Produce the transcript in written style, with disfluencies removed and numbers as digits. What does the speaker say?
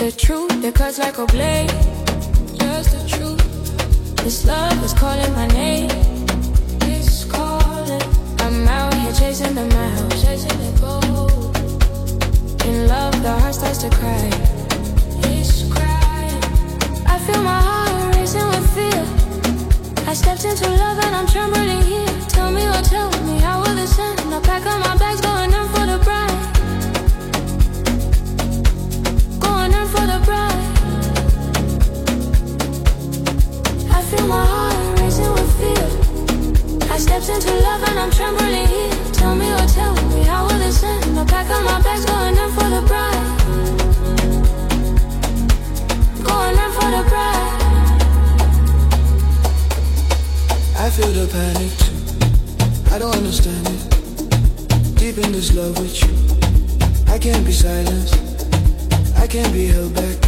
The truth, it cuts like a blade. Just the truth. This love is calling my name. It's calling. I'm out here chasing the miles, chasing the gold. In love, the heart starts to cry. It's crying. I feel my heart racing with fear. I stepped into love and I'm trembling here. Tell me, oh tell me, how will this end? I pack up my bags, going in for the bride. Going in for the bride. I feel my heart racing with fear. I stepped into love and I'm trembling here. Tell me, oh tell me, how will this end? I pack up my bags, going in for the bride. Going in for the bride. I feel the panic too, I don't understand it. Deep in this love with you, I can't be silenced, I can't be held back.